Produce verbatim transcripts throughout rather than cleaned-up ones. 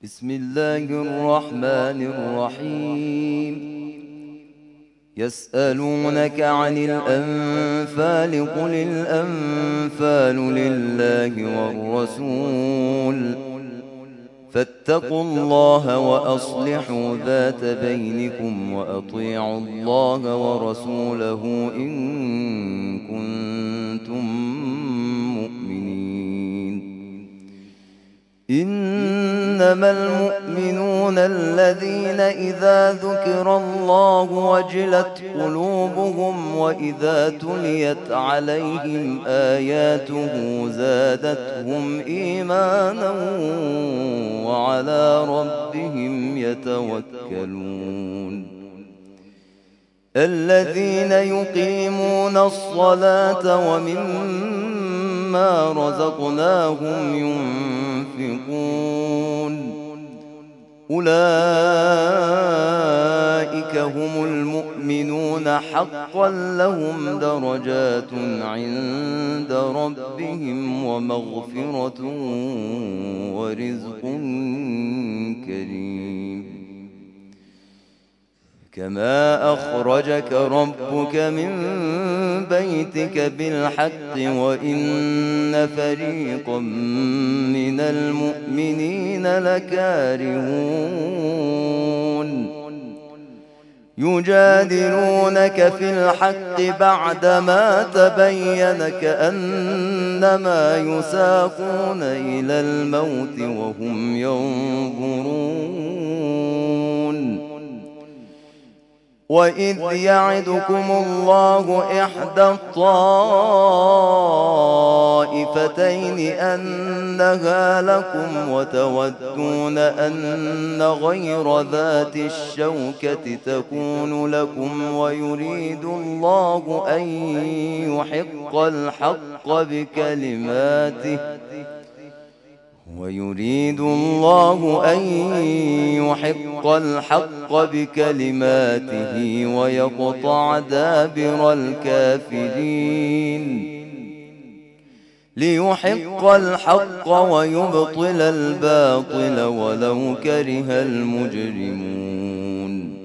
بسم الله الرحمن الرحيم. يسألونك عن الأنفال قل الأنفال لله والرسول فاتقوا الله وأصلحوا ذات بينكم وأطيعوا الله ورسوله إن كنتم مؤمنين. إنما المؤمنون الذين إذا ذكر الله وجلت قلوبهم وإذا تليت عليهم آياته زادتهم إيمانا وعلى ربهم يتوكلون. الذين يقيمون الصلاة ومما رزقناهم ينفقون أولئك هم المؤمنون حقا لهم درجات عند ربهم ومغفرة ورزق كريم. كما أخرجك ربك من بيتك بالحق وإن فريقا من المؤمنين لكارهون يجادلونك في الحق بعدما تبين كأنما يساقون إلى الموت وهم ينظرون. وإذ يعدكم الله إحدى الطائفتين أنها لكم وتودون أن غير ذات الشوكة تكون لكم ويريد الله أن يحق الحق بكلماته ويريد الله أن يحق الحق بكلماته ويقطع دابر الكافرين ليحق الحق ويبطل الباطل ولو كره المجرمون.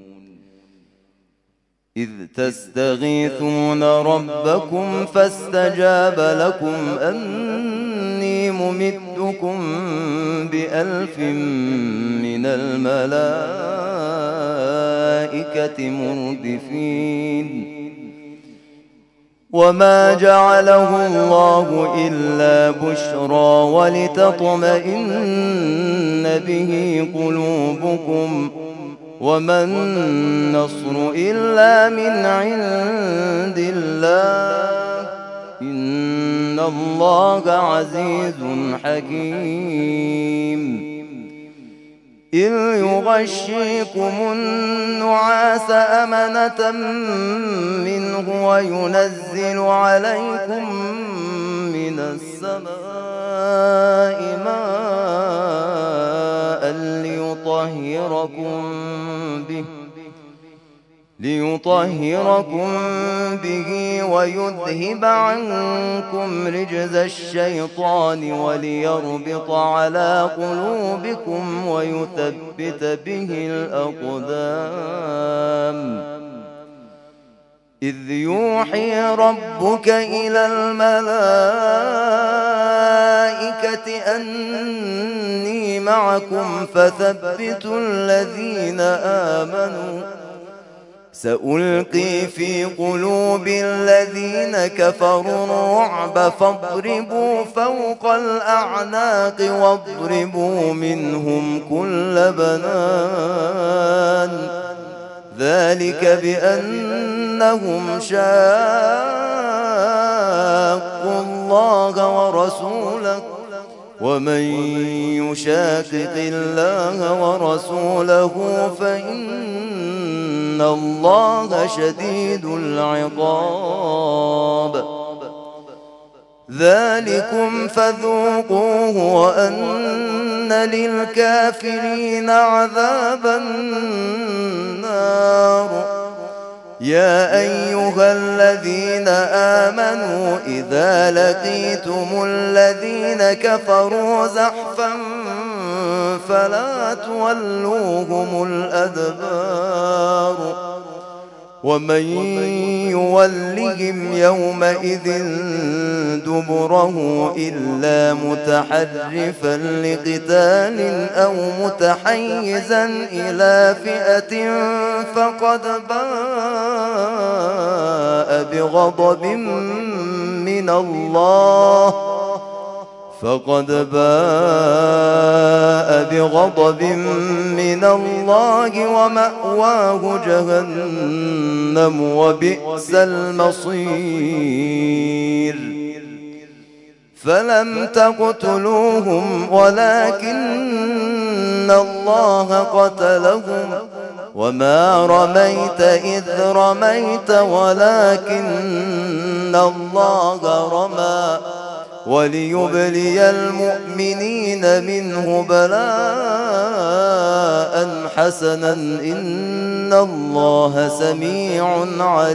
إذ تستغيثون ربكم فاستجاب لكم أني ممدكم بألف من الملائكة مردفين. وما جعله الله إلا بشرى ولتطمئن به قلوبكم وما النصر إلا من عند الله إن الله عزيز حكيم. إذ يغشيكم النعاس أمنة منه وينزل عليكم من السماء ماء ليطهركم به ليطهركم به ويذهب عنكم رجز الشيطان وليربط على قلوبكم ويثبت به الأقدام. إذ يوحي ربك إلى الملائكة أني معكم فثبتوا الذين آمنوا سألقي في قلوب الذين كفروا الرعب فاضربوا فوق الأعناق واضربوا منهم كل بنان ذلك بأنهم شاقوا الله ورسوله ومن يشاقق الله ورسوله فإن الله شديد العقاب. ذلكم فذوقوه وأن للكافرين عذاب النار. يا أيها الذين آمنوا إذا لقيتم الذين كفروا زحفا فلا تولوهم الأدبار ومن يولهم يومئذ دبره إلا متحرفا لقتال أو متحيزا إلى فئة فقد باء بغضب من الله فقد باء بغضب من الله ومأواه جهنم وبئس المصير فلم تقتلوهم ولكن الله قتلهم وما رميت إذ رميت ولكن الله رمى وليبلي المؤمنين منه بلاء حسنا إن الله سميع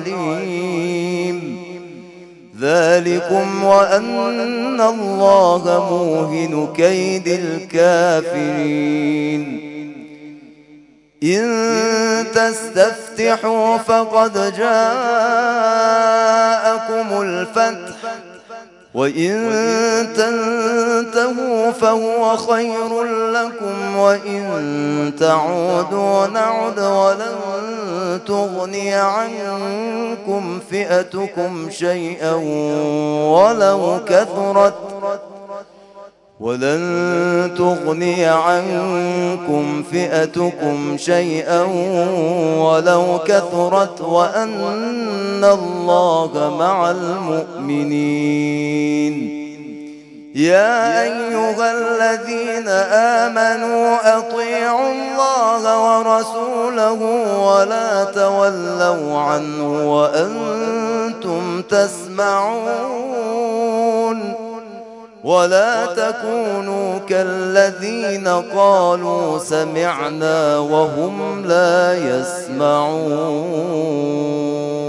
عليم ذلكم وأن الله موهن كيد الكافرين إن تستفتحوا فقد جاءكم الفتح وإن تنتهوا فهو خير لكم وإن تعودوا نعد ولن تغني عنكم فئتكم شيئا ولو كثرت ولن تغني عنكم فئتكم شيئا ولو كثرت وأن الله مع المؤمنين يا أيها الذين آمنوا أطيعوا الله ورسوله ولا تولوا عنه وأنتم تسمعون ولا تكونوا كالذين قالوا سمعنا وهم لا يسمعون